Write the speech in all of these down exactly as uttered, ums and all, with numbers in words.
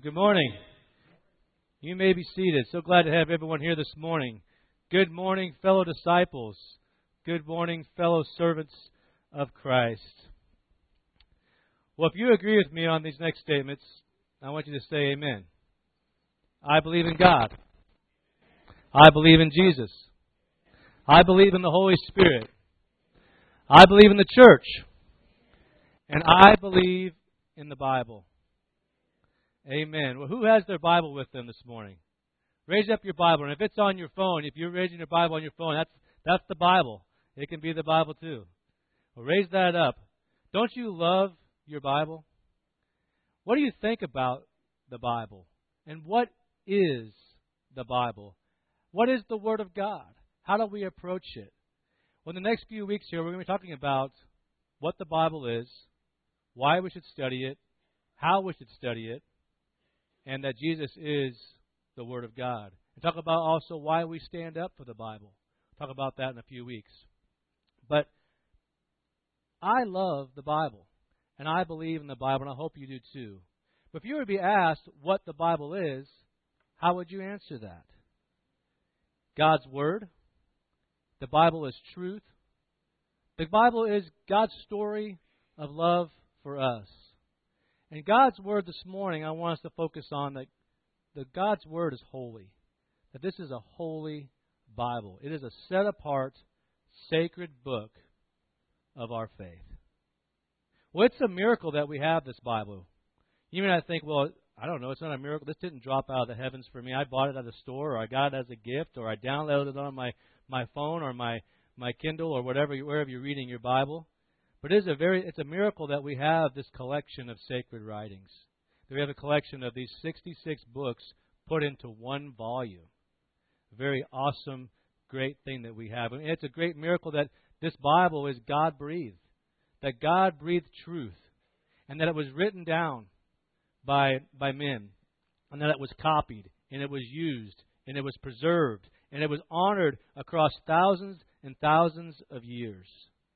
Good morning. You may be seated. So glad to have everyone here this morning. Good morning, fellow disciples. Good morning, fellow servants of Christ. Well, if you agree with me on these next statements, I want you to say amen. I believe in God. I believe in Jesus. I believe in the Holy Spirit. I believe in the church. And I believe in the Bible. Amen. Well, who has their Bible with them this morning? Raise up your Bible. And if it's on your phone, if you're raising your Bible on your phone, that's that's the Bible. It can be the Bible too. Well, raise that up. Don't you love your Bible? What do you think about the Bible? And what is the Bible? What is the Word of God? How do we approach it? Well, in the next few weeks here, we're going to be talking about what the Bible is, why we should study it, how we should study it, and that Jesus is the Word of God. And talk about also why we stand up for the Bible. Talk about that in a few weeks. But I love the Bible, and I believe in the Bible, and I hope you do too. But if you were to be asked what the Bible is, how would you answer that? God's Word. The Bible is truth. The Bible is God's story of love for us. And God's Word this morning, I want us to focus on that, that God's Word is holy. That this is a holy Bible. It is a set-apart, sacred book of our faith. Well, it's a miracle that we have this Bible. You may not think, well, I don't know, it's not a miracle. This didn't drop out of the heavens for me. I bought it at a store, or I got it as a gift, or I downloaded it on my, my phone or my, my Kindle or whatever, wherever you're reading your Bible. But it is a very, it's a miracle that we have this collection of sacred writings. That we have a collection of these sixty-six books put into one volume. A very awesome, great thing that we have. And it's a great miracle that this Bible is God-breathed. That God breathed truth. And that it was written down by, by men. And that it was copied. And it was used. And it was preserved. And it was honored across thousands and thousands of years.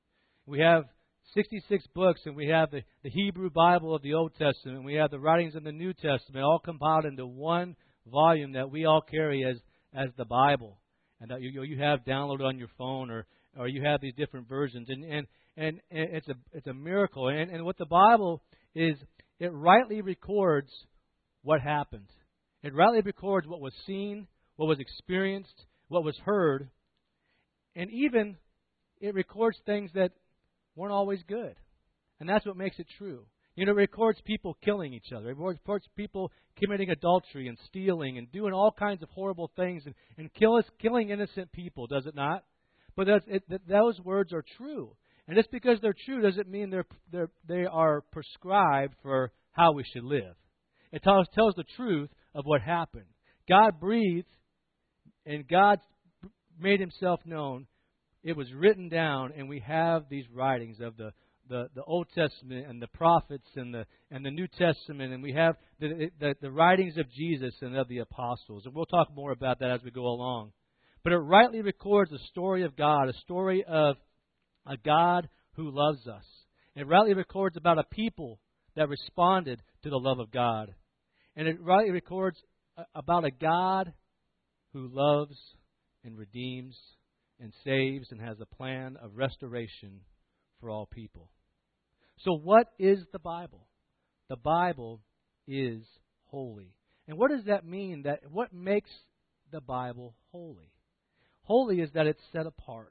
We have sixty-six books, and we have the, the Hebrew Bible of the Old Testament, and we have the writings in the New Testament, all compiled into one volume that we all carry as, as the Bible, and that you, you have downloaded on your phone, or, or you have these different versions, and, and, and, and it's a it's a miracle. And, and what the Bible is, it rightly records what happened. It rightly records what was seen, what was experienced, what was heard, and even it records things that weren't always good. And that's what makes it true. You know, it records people killing each other. It records people committing adultery and stealing and doing all kinds of horrible things and, and kill us, killing innocent people, does it not? But that's, it, that those words are true. And just because they're true doesn't mean they're, they're, they are prescribed for how we should live. It tells, tells the truth of what happened. God breathed and God made Himself known. It was written down, and we have these writings of the, the, the Old Testament and the prophets and the and the New Testament, and we have the, the the writings of Jesus and of the apostles. And we'll talk more about that as we go along. But it rightly records the story of God, a story of a God who loves us. It rightly records about a people that responded to the love of God. And it rightly records about a God who loves and redeems and saves and has a plan of restoration for all people. So what is the Bible? The Bible is holy. And what does that mean? That what makes the Bible holy? Holy is that it's set apart.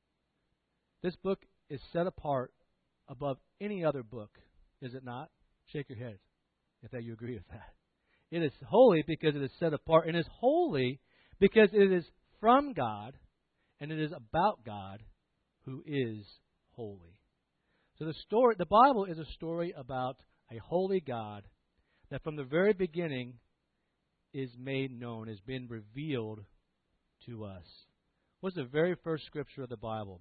This book is set apart above any other book, is it not? Shake your head if that you agree with that. It is holy because it is set apart, and it is holy because it is from God. And it is about God who is holy. So the story, the Bible is a story about a holy God that from the very beginning is made known, has been revealed to us. What's the very first scripture of the Bible?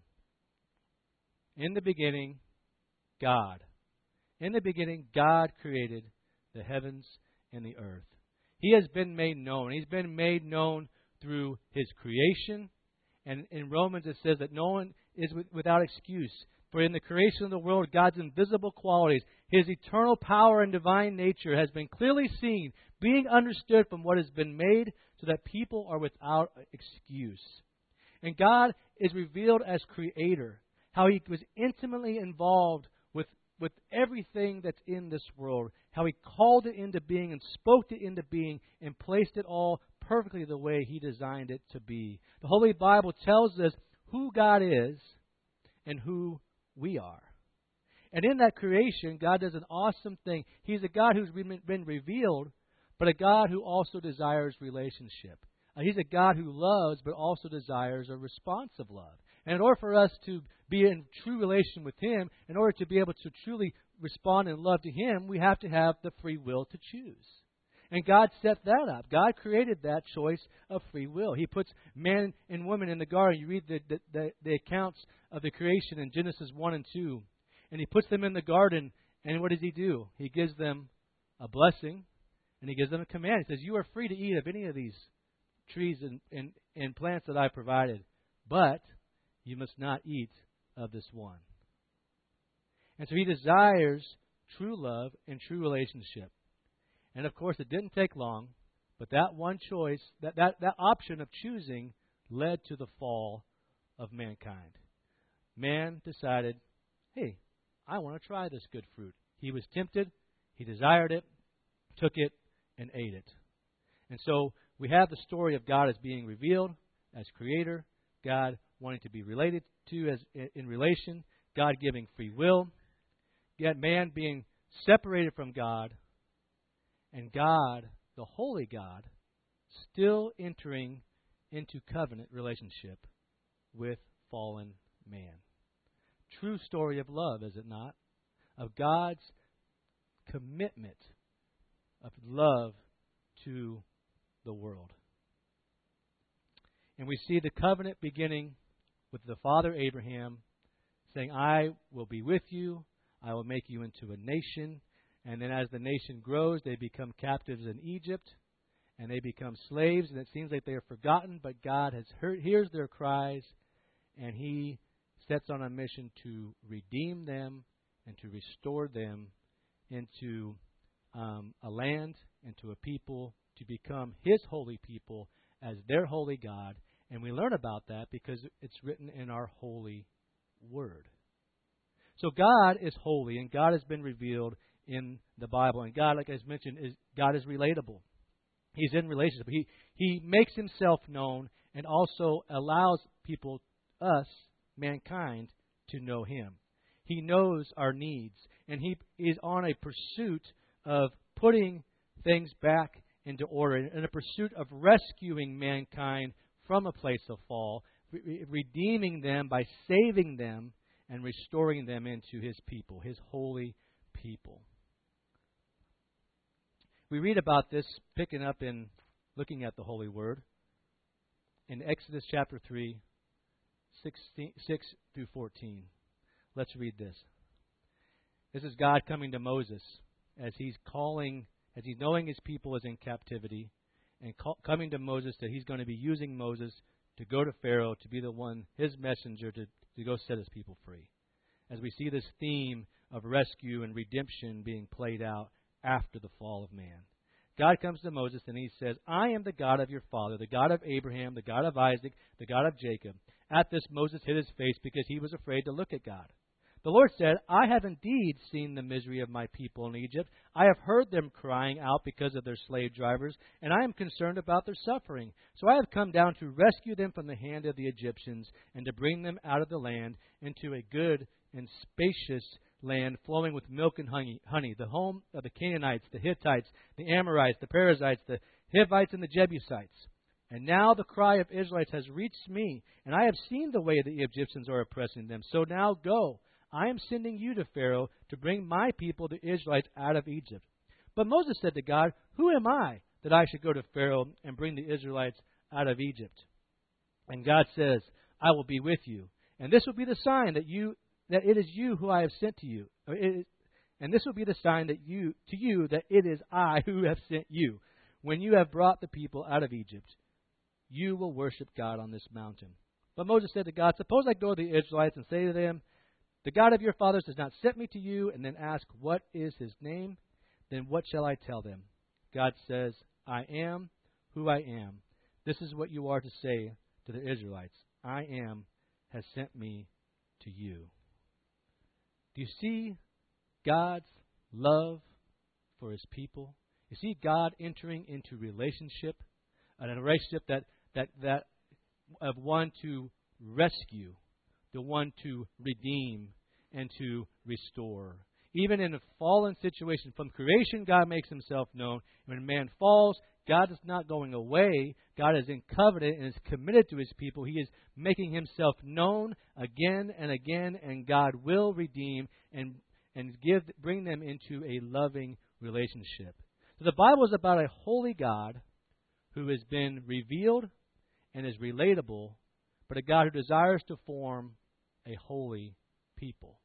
In the beginning, God. In the beginning, God created the heavens and the earth. He has been made known. He's been made known through His creation. And in Romans it says that no one is without excuse. For in the creation of the world, God's invisible qualities, His eternal power and divine nature has been clearly seen, being understood from what has been made, so that people are without excuse. And God is revealed as Creator, how He was intimately involved with, with everything that's in this world, how He called it into being and spoke it into being and placed it all perfectly the way He designed it to be. The Holy Bible tells us who God is and who we are. And in that creation, God does an awesome thing. He's a God who's been revealed, but a God who also desires relationship. Uh, he's a God who loves, but also desires a responsive love. And in order for us to be in true relation with Him, in order to be able to truly respond in love to Him, we have to have the free will to choose. And God set that up. God created that choice of free will. He puts man and woman in the garden. You read the, the, the, the accounts of the creation in Genesis one and two. And He puts them in the garden, and what does He do? He gives them a blessing, and He gives them a command. He says, you are free to eat of any of these trees and, and, and plants that I provided, but you must not eat of this one. And so He desires true love and true relationship. And of course, it didn't take long, but that one choice, that, that, that option of choosing led to the fall of mankind. Man decided, hey, I want to try this good fruit. He was tempted, he desired it, took it, and ate it. And so we have the story of God as being revealed as Creator, God wanting to be related to as in relation, God giving free will, yet man being separated from God, and God, the holy God, still entering into covenant relationship with fallen man. True story of love, is it not? Of God's commitment of love to the world. And we see the covenant beginning with the father Abraham saying, I will be with you, I will make you into a nation. And then as the nation grows, they become captives in Egypt, and they become slaves, and it seems like they are forgotten, but God has heard, hears their cries, and He sets on a mission to redeem them and to restore them into um, a land and to a people, to become His holy people as their holy God. And we learn about that because it's written in our holy word. So God is holy, and God has been revealed in the Bible. And God, like I mentioned, is God is relatable. He's in relationship. He He makes Himself known and also allows people, us, mankind, to know Him. He knows our needs, and He is on a pursuit of putting things back into order, in a pursuit of rescuing mankind from a place of fall, re- redeeming them by saving them and restoring them into His people, His holy people. We read about this picking up in looking at the Holy Word in Exodus chapter three, sixteen, six through fourteen. Let's read this. This is God coming to Moses as He's calling, as He's knowing His people is in captivity, and call, coming to Moses that He's going to be using Moses to go to Pharaoh to be the one, His messenger, to, to go set His people free. As we see this theme of rescue and redemption being played out after the fall of man. God comes to Moses and He says, I am the God of your father, the God of Abraham, the God of Isaac, the God of Jacob. At this, Moses hid his face because he was afraid to look at God. The Lord said, I have indeed seen the misery of my people in Egypt. I have heard them crying out because of their slave drivers, and I am concerned about their suffering. So I have come down to rescue them from the hand of the Egyptians and to bring them out of the land into a good and spacious land flowing with milk and honey, honey, the home of the Canaanites, the Hittites, the Amorites, the Perizzites, the Hivites, and the Jebusites. And now the cry of Israelites has reached me, and I have seen the way the Egyptians are oppressing them. So now go. I am sending you to Pharaoh to bring my people, the Israelites, out of Egypt. But Moses said to God, who am I that I should go to Pharaoh and bring the Israelites out of Egypt? And God says, I will be with you. And this will be the sign that you that it is you who I have sent to you. And this will be the sign that you to you that it is I who have sent you. When you have brought the people out of Egypt, you will worship God on this mountain. But Moses said to God, suppose I go to the Israelites and say to them, the God of your fathers has not sent me to you, and then ask, what is his name? Then what shall I tell them? God says, I am who I am. This is what you are to say to the Israelites. I am has sent me to you. Do you see God's love for his people? You see God entering into relationship, and a relationship that, that, that of one to rescue, the one to redeem and to restore. Even in a fallen situation, from creation, God makes himself known. When man falls, God is not going away. God is in covenant and is committed to his people. He is making himself known again and again, and God will redeem and and give bring them into a loving relationship. So the Bible is about a holy God who has been revealed and is relatable, but a God who desires to form a holy people.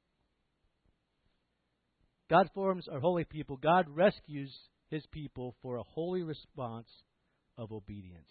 God forms a holy people. God rescues his people for a holy response of obedience.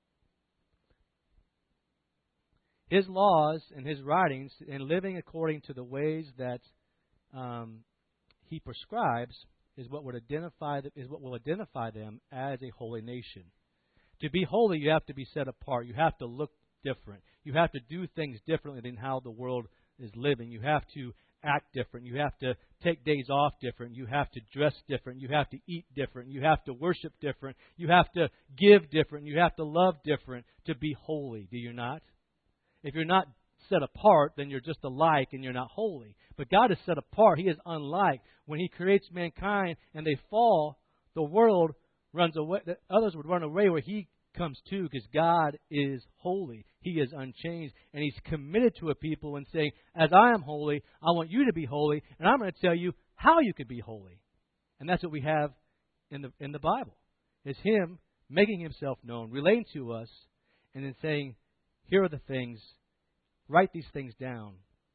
His laws and his writings and living according to the ways that um, he prescribes is what would identify the, is what will identify them as a holy nation. To be holy, you have to be set apart. You have to look different. You have to do things differently than how the world is living. You have to act different. You have to take days off different. You have to dress different. You have to eat different. You have to worship different. You have to give different. You have to love different to be holy. Do you not? If you're not set apart, then you're just alike and you're not holy. But God is set apart. He is unlike. When he creates mankind and they fall, the world runs away. Others would run away where he comes to, because God is holy. He is unchanged, and he's committed to a people and saying, as I am holy, I want you to be holy, and I'm going to tell you how you can be holy. And that's what we have in the in the Bible. It's him making himself known, relating to us, and then saying, here are the things, write these things down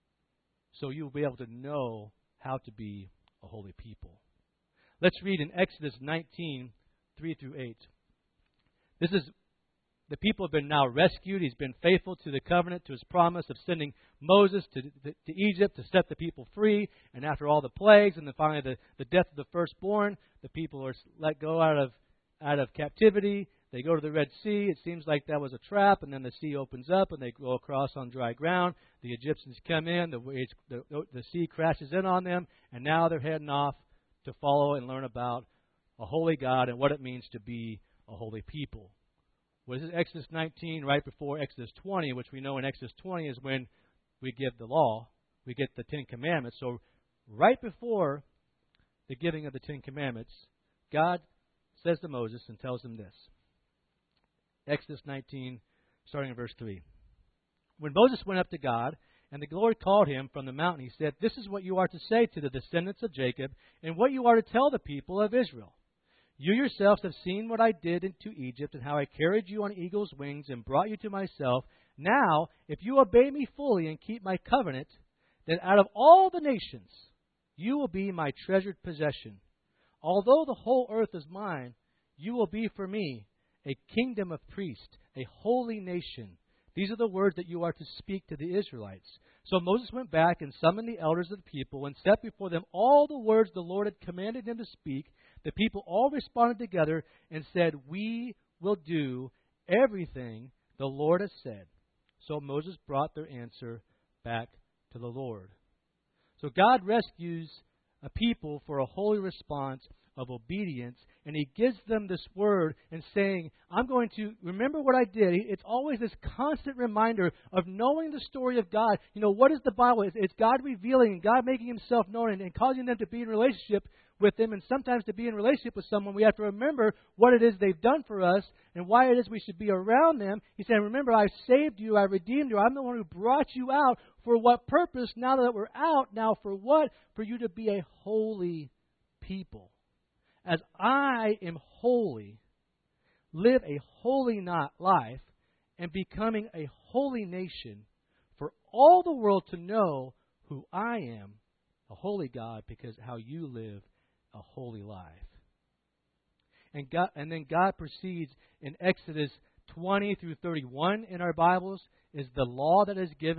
so you'll be able to know how to be a holy people. Let's read in Exodus nineteen, three through eight. This is, the people have been now rescued. He's been faithful to the covenant, to his promise of sending Moses to, to, to Egypt to set the people free. And after all the plagues and then finally the, the death of the firstborn, the people are let go out of out of captivity. They go to the Red Sea. It seems like that was a trap, and then the sea opens up, and they go across on dry ground. The Egyptians come in. The, the, the sea crashes in on them, and now they're heading off to follow and learn about a holy God and what it means to be a holy people. Well, this is Exodus nineteen, right before Exodus twenty, which we know in Exodus twenty is when we give the law. We get the Ten Commandments. So right before the giving of the Ten Commandments, God says to Moses and tells him this. Exodus nineteen, starting in verse three. When Moses went up to God, and the Lord called him from the mountain, he said, this is what you are to say to the descendants of Jacob, and what you are to tell the people of Israel. You yourselves have seen what I did into Egypt, and how I carried you on eagle's wings and brought you to myself. Now, if you obey me fully and keep my covenant, then out of all the nations you will be my treasured possession. Although the whole earth is mine, you will be for me a kingdom of priests, a holy nation. These are the words that you are to speak to the Israelites. So Moses went back and summoned the elders of the people and set before them all the words the Lord had commanded him to speak. The people all responded together and said, we will do everything the Lord has said. So Moses brought their answer back to the Lord. So God rescues a people for a holy response of obedience, and he gives them this word and saying, I'm going to remember what I did. It's always this constant reminder of knowing the story of God. You know, what is the Bible? It's, it's God revealing and God making himself known and, and causing them to be in relationship with him. And sometimes to be in relationship with someone, we have to remember what it is they've done for us and why it is we should be around them. He's saying, remember, I saved you, I redeemed you, I'm the one who brought you out. For what purpose? Now that we're out, now for what? For you to be a holy people. As I am holy, live a holy not life, and becoming a holy nation for all the world to know who I am, a holy God, because how you live a holy life. And God, and then God proceeds in Exodus twenty through thirty-one in our Bibles is the law that is given.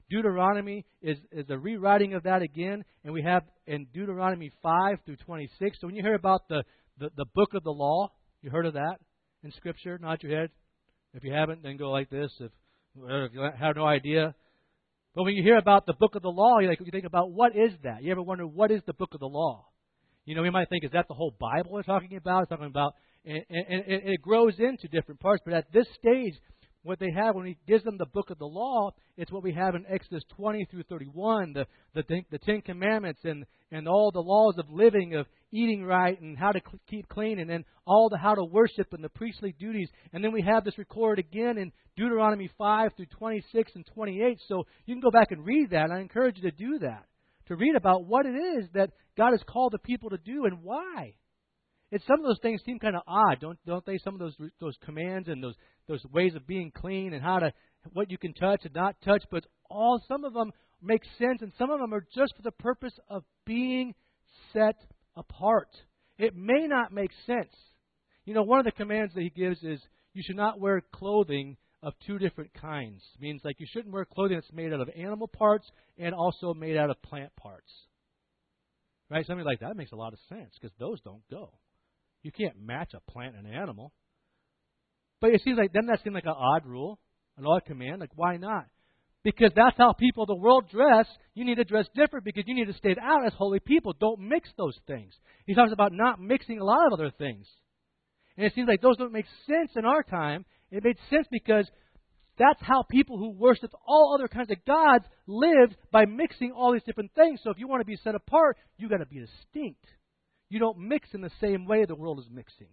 Deuteronomy is, is a rewriting of that again, and we have in Deuteronomy five through twenty-six. So when you hear about the, the, the book of the law, you heard of that in Scripture? Nod your head. If you haven't, then go like this. If, if you have no idea. But when you hear about the book of the law, you, like, you think about, what is that? You ever wonder, what is the book of the law? You know, we might think, is that the whole Bible we're talking about? It's talking about, and, and, and it grows into different parts. But at this stage, what they have when he gives them the book of the law, it's what we have in Exodus twenty through thirty-one, the the, the Ten Commandments and, and all the laws of living, of eating right and how to cl- keep clean, and then all the how to worship and the priestly duties. And then we have this recorded again in Deuteronomy five through twenty-six and twenty-eight. So you can go back and read that, and I encourage you to do that, to read about what it is that God has called the people to do and why. It's some of those things seem kind of odd, don't don't they? Some of those those commands and those those ways of being clean and how to what you can touch and not touch, but all some of them make sense, and some of them are just for the purpose of being set apart. It may not make sense. You know, one of the commands that he gives is you should not wear clothing of two different kinds. It means like you shouldn't wear clothing that's made out of animal parts and also made out of plant parts. Right? Something like that makes a lot of sense because those don't go. You can't match a plant and an animal. But it seems like, doesn't that seem like an odd rule, an odd command? Like, why not? Because that's how people of the world dress. You need to dress different because you need to stand out as holy people. Don't mix those things. He talks about not mixing a lot of other things. And it seems like those don't make sense in our time. It made sense because that's how people who worshiped all other kinds of gods lived, by mixing all these different things. So if you want to be set apart, you've got to be distinct. You don't mix in the same way the world is mixing.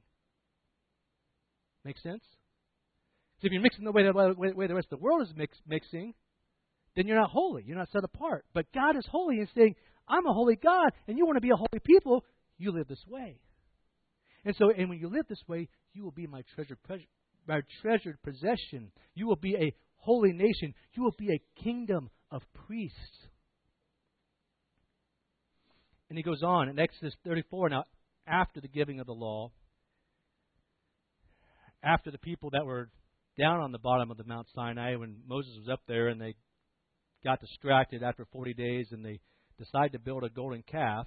Make sense? So if you're mixing the way the, way, way the rest of the world is mix, mixing, then you're not holy. You're not set apart. But God is holy and saying, I'm a holy God, and you want to be a holy people, you live this way. And so, and when you live this way, you will be my treasured, my treasured possession. You will be a holy nation. You will be a kingdom of priests. And he goes on in Exodus thirty-four, now after the giving of the law, after the people that were down on the bottom of the Mount Sinai, when Moses was up there and they got distracted after forty days and they decided to build a golden calf,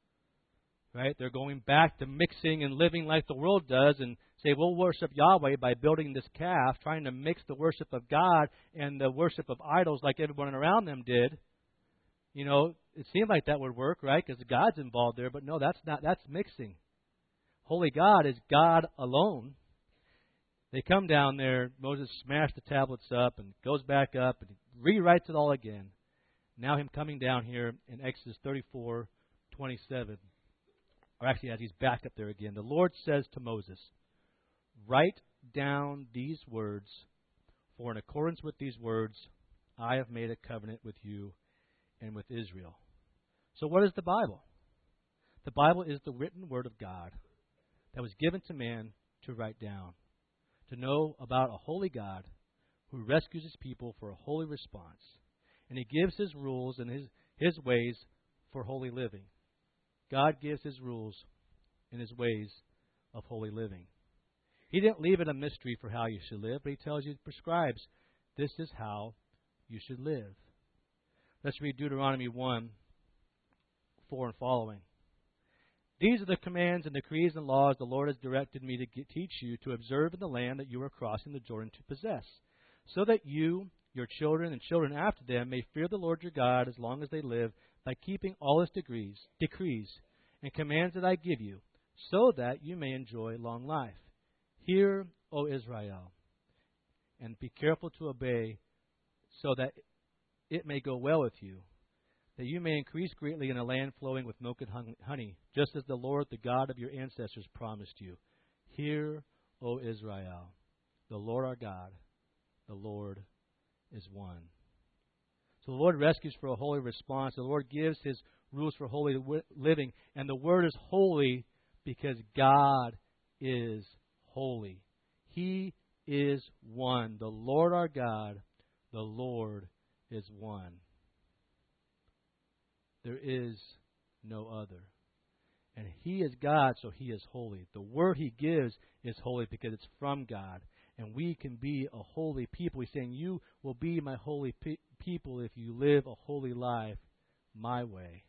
right? They're going back to mixing and living like the world does and say, we'll worship Yahweh by building this calf, trying to mix the worship of God and the worship of idols like everyone around them did. You know, it seemed like that would work, right? Because God's involved there. But no, that's not. That's mixing. Holy God is God alone. They come down there. Moses smashed the tablets up and goes back up and rewrites it all again. Now him coming down here in Exodus thirty-four twenty-seven. Or actually, as he's back up there again, the Lord says to Moses, write down these words, for in accordance with these words, I have made a covenant with you and with Israel. So what is the Bible? The Bible is the written word of God that was given to man to write down, to know about a holy God who rescues his people for a holy response. And he gives his rules and his, his ways for holy living. God gives his rules and his ways of holy living. He didn't leave it a mystery for how you should live, but he tells you, prescribes, this is how you should live. Let's read Deuteronomy one, four and following. These are the commands and decrees and laws the Lord has directed me to get, teach you to observe in the land that you are crossing the Jordan to possess, so that you, your children, and children after them may fear the Lord your God as long as they live, by keeping all his decrees, decrees and commands that I give you, so that you may enjoy long life. Hear, O Israel, and be careful to obey, so that it may go well with you, that you may increase greatly in a land flowing with milk and honey, just as the Lord, the God of your ancestors, promised you. Hear, O Israel, the Lord our God, the Lord is one. So the Lord rescues for a holy response. The Lord gives his rules for holy living. And the word is holy because God is holy. He is one. The Lord our God, the Lord is one. There is no other. And he is God, so he is holy. The word he gives is holy because it's from God. And we can be a holy people. He's saying, you will be my holy pe- people if you live a holy life my way.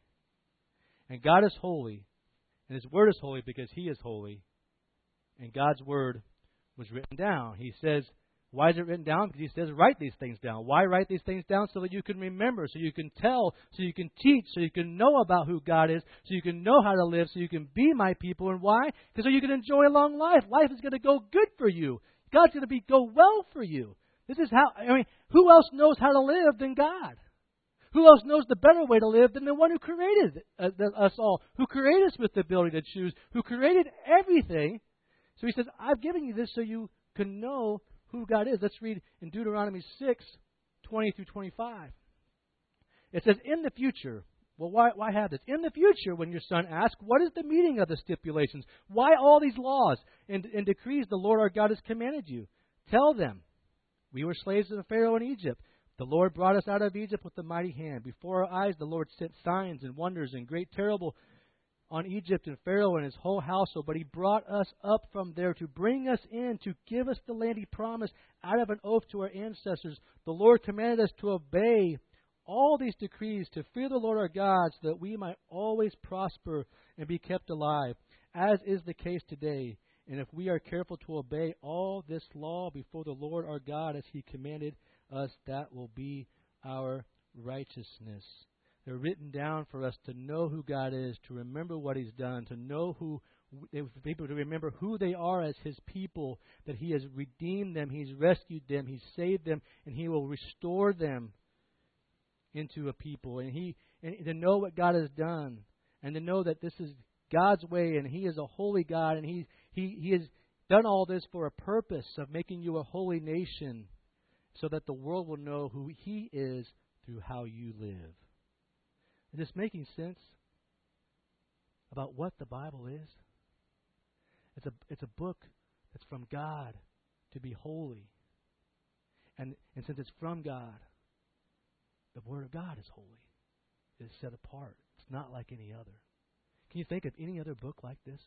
And God is holy, and His Word is holy because He is holy. And God's Word was written down. He says, why is it written down? Because He says, write these things down. Why write these things down? So that you can remember, so you can tell, so you can teach, so you can know about who God is, so you can know how to live, so you can be my people. And why? Because so you can enjoy a long life. Life is going to go good for you. God's going to be go well for you. This is how, I mean, who else knows how to live than God? Who else knows the better way to live than the one who created us all, who created us with the ability to choose, who created everything? So He says, I've given you this so you can know who God is. Let's read in Deuteronomy six, twenty through twenty-five. It says, in the future, well, why, why have this? In the future, when your son asks, what is the meaning of the stipulations? Why all these laws and, and decrees the Lord our God has commanded you? Tell them, we were slaves of the Pharaoh in Egypt. The Lord brought us out of Egypt with a mighty hand. Before our eyes, the Lord sent signs and wonders and great terrible on Egypt and Pharaoh and his whole household. But He brought us up from there to bring us in, to give us the land He promised out of an oath to our ancestors. The Lord commanded us to obey all these decrees, to fear the Lord our God, so that we might always prosper and be kept alive, as is the case today. And if we are careful to obey all this law before the Lord our God as He commanded us, that will be our righteousness. They're written down for us to know who God is, to remember what He's done, to know who, for people to remember who they are as His people, that He has redeemed them, He's rescued them, He's saved them, and He will restore them into a people. And He, and to know what God has done, and to know that this is God's way, and He is a holy God, and He He He has done all this for a purpose of making you a holy nation, so that the world will know who He is through how you live. Is this making sense about what the Bible is? It's a it's a book that's from God to be holy. And and since it's from God, the Word of God is holy. It is set apart. It's not like any other. Can you think of any other book like this?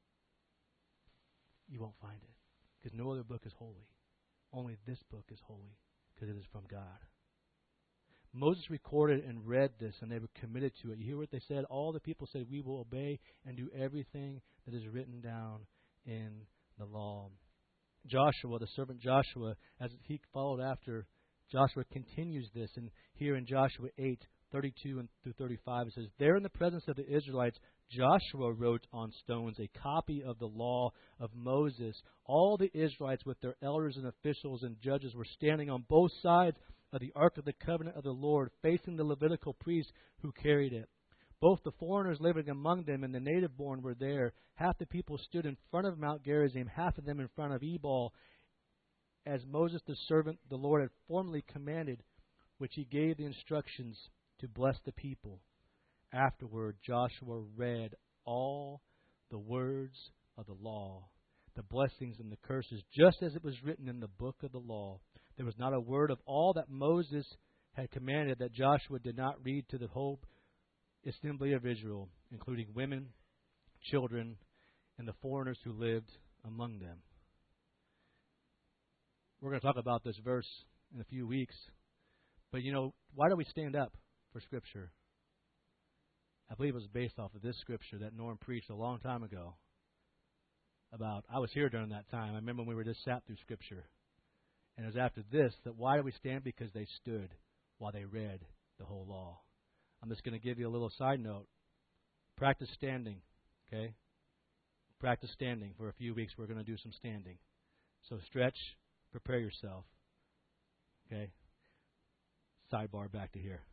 You won't find it. Because no other book is holy. Only this book is holy because it is from God. Moses recorded and read this, and they were committed to it. You hear what they said? All the people said, we will obey and do everything that is written down in the law. Joshua, the servant Joshua, as he followed after, Joshua continues this. And here in Joshua eight, thirty-two and through thirty-five, it says, there in the presence of the Israelites, Joshua wrote on stones a copy of the law of Moses. All the Israelites with their elders and officials and judges were standing on both sides of the Ark of the Covenant of the Lord, facing the Levitical priests who carried it. Both the foreigners living among them and the native-born were there. Half the people stood in front of Mount Gerizim, half of them in front of Ebal, as Moses the servant the Lord had formerly commanded, which he gave the instructions to bless the people. Afterward, Joshua read all the words of the law, the blessings and the curses, just as it was written in the book of the law. There was not a word of all that Moses had commanded that Joshua did not read to the whole assembly of Israel, including women, children, and the foreigners who lived among them. We're going to talk about this verse in a few weeks. But, you know, why do we stand up for Scripture? I believe it was based off of this Scripture that Norm preached a long time ago about, I was here during that time. I remember when we were just sat through Scripture. And it was after this that why do we stand? Because they stood while they read the whole law. I'm just going to give you a little side note. Practice standing, okay? Practice standing. For a few weeks we're going to do some standing. So stretch, prepare yourself. Okay? Sidebar back to here.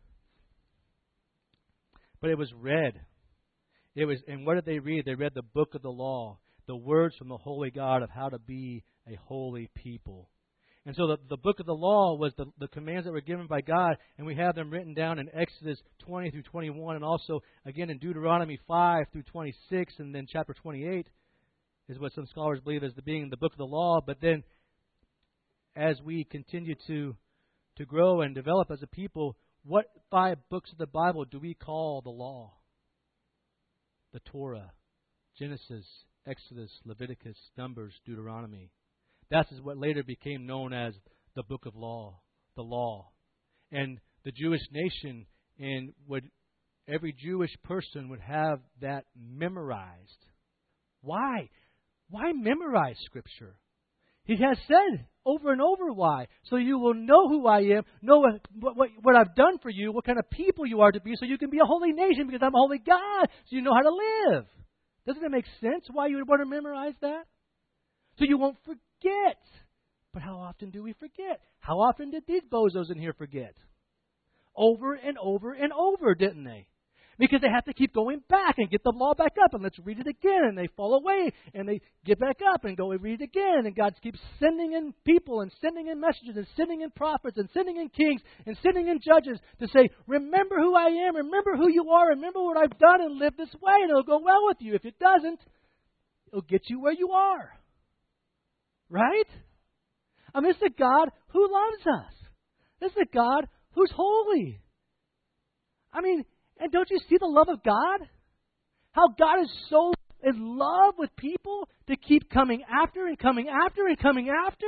But it was read. It was, and what did they read? They read the book of the law, the words from the holy God of how to be a holy people. And so the, the book of the law was the, the commands that were given by God, and we have them written down in Exodus twenty through twenty-one, and also again in Deuteronomy five through twenty-six, and then chapter twenty-eight is what some scholars believe as the, being the book of the law. But then as we continue to to grow and develop as a people, what five books of the Bible do we call the law? The Torah, Genesis, Exodus, Leviticus, Numbers, Deuteronomy. That is what later became known as the Book of Law, the Law. And the Jewish nation and would every Jewish person would have that memorized. Why? Why memorize Scripture? He has said over and over why. So you will know who I am, know what, what, what I've done for you, what kind of people you are to be, so you can be a holy nation because I'm a holy God, so you know how to live. Doesn't it make sense why you would want to memorize that? So you won't forget. But how often do we forget? How often did these bozos in here forget? Over and over and over, didn't they? Because they have to keep going back and get the law back up, and let's read it again, and they fall away, and they get back up and go and read it again, and God keeps sending in people and sending in messages and sending in prophets and sending in kings and sending in judges to say, remember who I am, remember who you are, remember what I've done, and live this way, and it'll go well with you. If it doesn't, it'll get you where you are. Right? I mean, it's a God who loves us. It's a God who's holy. I mean, and don't you see the love of God? How God is so in love with people to keep coming after and coming after and coming after?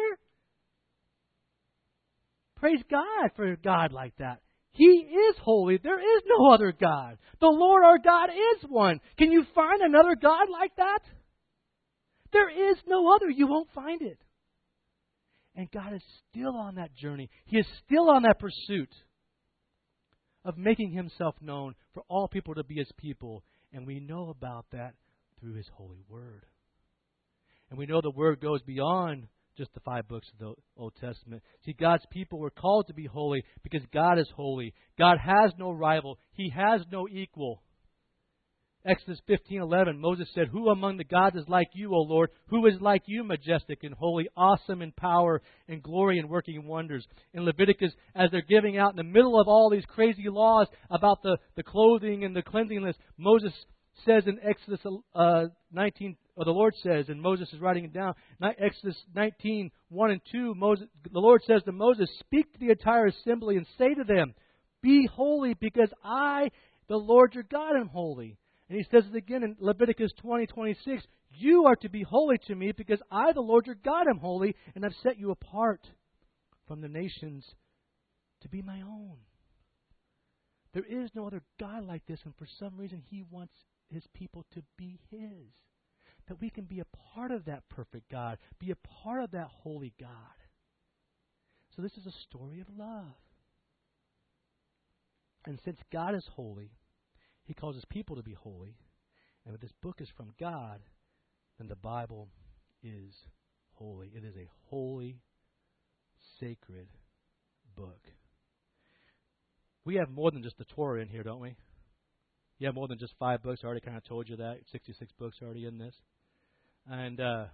Praise God for a God like that. He is holy. There is no other God. The Lord our God is one. Can you find another God like that? There is no other. You won't find it. And God is still on that journey. He is still on that pursuit of making Himself known for all people to be His people. And we know about that through His holy Word. And we know the Word goes beyond just the five books of the Old Testament. See, God's people were called to be holy because God is holy. God has no rival. He has no equal. Exodus fifteen eleven, Moses said, who among the gods is like you, O Lord? Who is like you, majestic and holy, awesome in power and glory and working wonders? In Leviticus, as they're giving out in the middle of all these crazy laws about the, the clothing and the cleanliness, Moses says in Exodus uh, nineteen, or the Lord says, and Moses is writing it down, Exodus nineteen, one and two, Moses, the Lord says to Moses, speak to the entire assembly and say to them, be holy because I, the Lord your God, am holy. And He says it again in Leviticus twenty, twenty-six, you are to be holy to me because I, the Lord your God, am holy, and I've set you apart from the nations to be my own. There is no other God like this, and for some reason He wants His people to be His. That we can be a part of that perfect God, be a part of that holy God. So this is a story of love. And since God is holy, He calls His people to be holy. And if this book is from God, then the Bible is holy. It is a holy, sacred book. We have more than just the Torah in here, don't we? You have more than just five books. I already kind of told you that. sixty-six books already in this. And uh,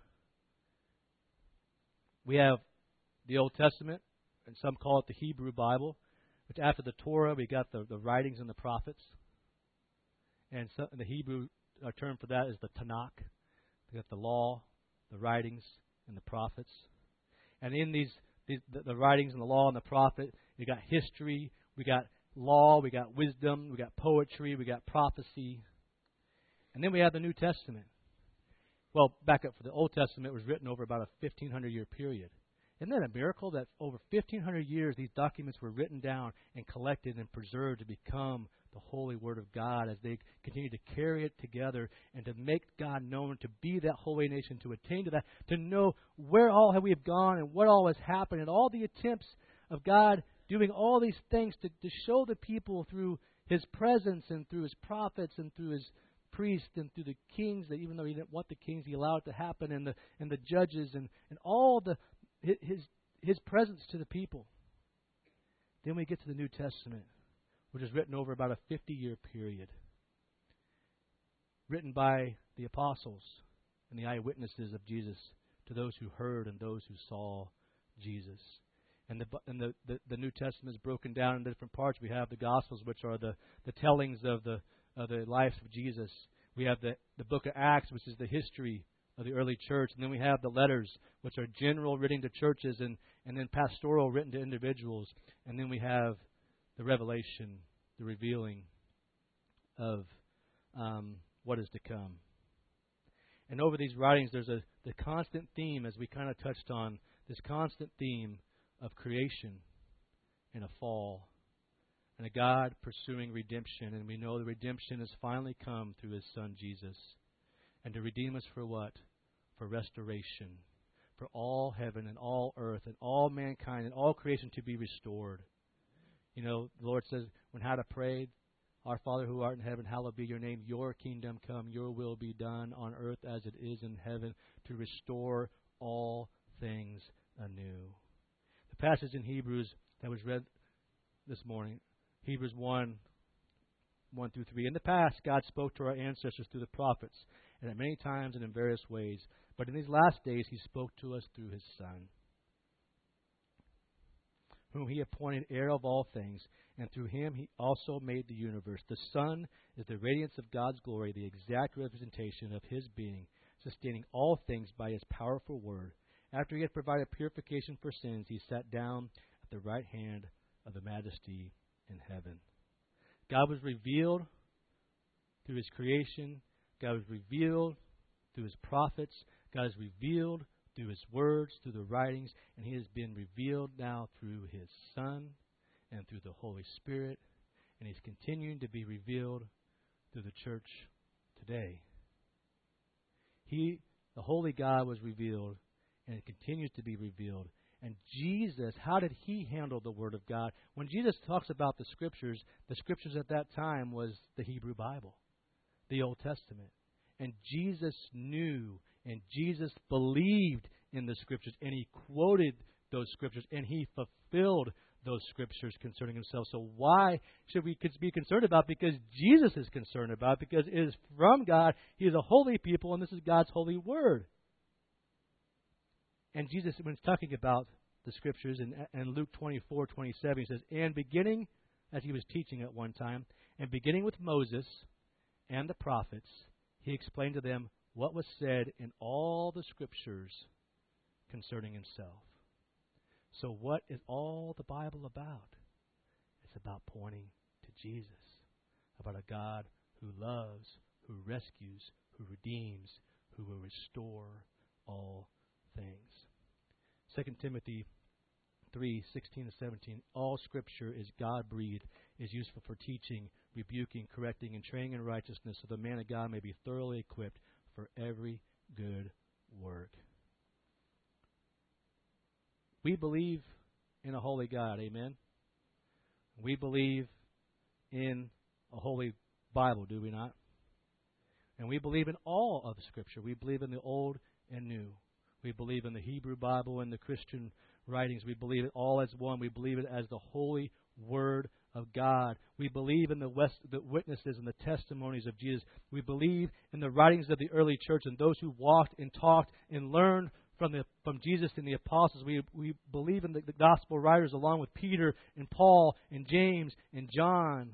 we have the Old Testament, and some call it the Hebrew Bible. Which after the Torah, we got the, the writings and the prophets. And so, the Hebrew uh, term for that is the Tanakh. We got the law, the writings, and the prophets. And in these, these the, the writings and the law and the prophet, we got history, we got law, we got wisdom, we got poetry, we got prophecy. And then we have the New Testament. Well, back up for the Old Testament, it was written over about a fifteen hundred year period. Isn't that a miracle that over fifteen hundred years these documents were written down and collected and preserved to become the holy Word of God as they continue to carry it together and to make God known, to be that holy nation, to attain to that, to know where all have we have gone and what all has happened and all the attempts of God doing all these things to, to show the people through His presence and through His prophets and through His priests and through the kings, that even though He didn't want the kings, He allowed it to happen, and the and the judges and, and all the His His presence to the people. Then we get to the New Testament, which is written over about a fifty year period. Written by the apostles and the eyewitnesses of Jesus to those who heard and those who saw Jesus. And the and the, the, the New Testament is broken down into different parts. We have the Gospels, which are the, the tellings of the of the life of Jesus. We have the, the book of Acts, which is the history of the early church. And then we have the letters, which are general written to churches, and, and then pastoral written to individuals. And then we have the revelation, the revealing of um, what is to come. And over these writings, there's a the constant theme, as we kind of touched on, this constant theme of creation and a fall and a God pursuing redemption. And we know the redemption has finally come through His Son, Jesus. And to redeem us for what? For restoration. For all heaven and all earth and all mankind and all creation to be restored. You know, the Lord says, when Hannah prayed, Our Father who art in heaven, hallowed be your name. Your kingdom come, your will be done on earth as it is in heaven, to restore all things anew. The passage in Hebrews that was read this morning, Hebrews one, one through three. In the past, God spoke to our ancestors through the prophets, and at many times and in various ways. But in these last days, He spoke to us through His Son, whom He appointed heir of all things, and through Him He also made the universe. The Son is the radiance of God's glory, the exact representation of His being, sustaining all things by His powerful word. After He had provided purification for sins, He sat down at the right hand of the Majesty in heaven. God was revealed through His creation. God was revealed through His prophets. God is revealed through His words, through the writings, and He has been revealed now through His Son and through the Holy Spirit, and He's continuing to be revealed through the church today. He, the Holy God, was revealed, and it continues to be revealed. And Jesus, how did He handle the Word of God? When Jesus talks about the Scriptures, the Scriptures at that time was the Hebrew Bible, the Old Testament. And Jesus knew, and Jesus believed in the Scriptures, and He quoted those Scriptures, and He fulfilled those Scriptures concerning Himself. So why should we be concerned about? Because Jesus is concerned about, because it is from God. He is a holy people, and this is God's holy Word. And Jesus, when He's talking about the Scriptures, in, in Luke twenty-four, twenty-seven, He says, and beginning, as He was teaching at one time, and beginning with Moses and the prophets, He explained to them what was said in all the Scriptures concerning Himself. So what is all the Bible about? It's about pointing to Jesus, about a God who loves, who rescues, who redeems, who will restore all things. Second Timothy three, sixteen to seventeen. All Scripture is God-breathed, is useful for teaching, rebuking, correcting, and training in righteousness, so the man of God may be thoroughly equipped for every good work. We believe in a holy God, amen? We believe in a holy Bible, do we not? And we believe in all of Scripture. We believe in the Old and New. We believe in the Hebrew Bible and the Christian writings. We believe it all as one. We believe it as the holy Word of God. We believe in the, west, the witnesses and the testimonies of Jesus. We believe in the writings of the early church and those who walked and talked and learned from the from Jesus and the apostles. We we believe in the, the gospel writers along with Peter and Paul and James and John.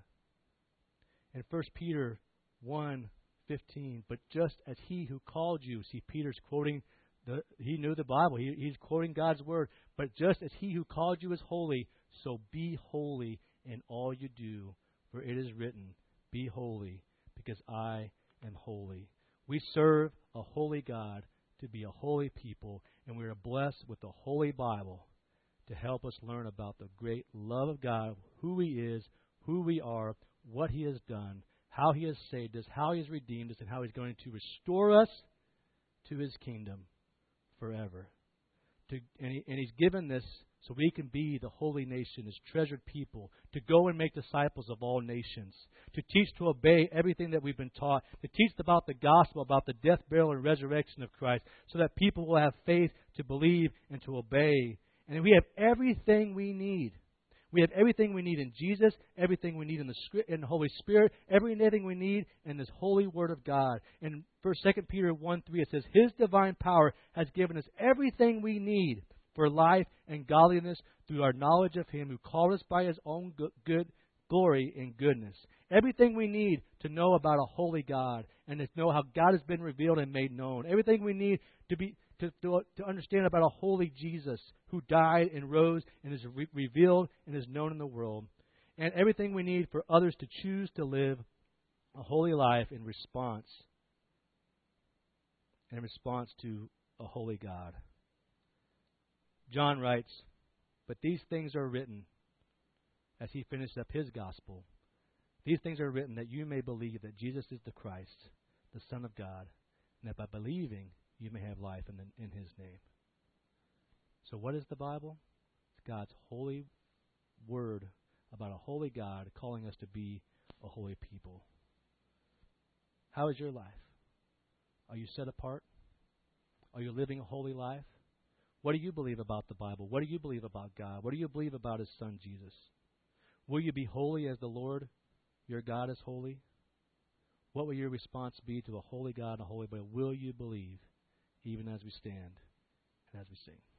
And First Peter one fifteen. But just as He who called you, see, Peter's quoting, the, he knew the Bible. He, he's quoting God's Word. But just as He who called you is holy, so be holy in all you do. For it is written, be holy, because I am holy. We serve a holy God to be a holy people, and we are blessed with the Holy Bible to help us learn about the great love of God, who He is, who we are, what He has done, how He has saved us, how He has redeemed us, and how He's going to restore us to His kingdom forever. To, and, he, and He's given this so we can be the holy nation, His treasured people, to go and make disciples of all nations, to teach to obey everything that we've been taught, to teach about the gospel, about the death, burial, and resurrection of Christ, so that people will have faith to believe and to obey. And we have everything we need. We have everything we need in Jesus, everything we need in the in the Holy Spirit, everything we need in this holy Word of God. In First Second Peter one three, it says, His divine power has given us everything we need for life and godliness through our knowledge of Him who called us by His own good, good glory and goodness. Everything we need to know about a holy God and to know how God has been revealed and made known. Everything we need to be to, to, to understand about a holy Jesus who died and rose and is re- revealed and is known in the world. And everything we need for others to choose to live a holy life in response in response to a holy God. John writes, "But these things are written," as he finished up his gospel, "these things are written that you may believe that Jesus is the Christ, the Son of God, and that by believing you may have life in, the, in His name." So what is the Bible? It's God's holy word about a holy God calling us to be a holy people. How is your life? Are you set apart? Are you living a holy life? What do you believe about the Bible? What do you believe about God? What do you believe about His Son, Jesus? Will you be holy as the Lord your God is holy? What will your response be to a holy God and a holy Bible? Will you believe even as we stand and as we sing?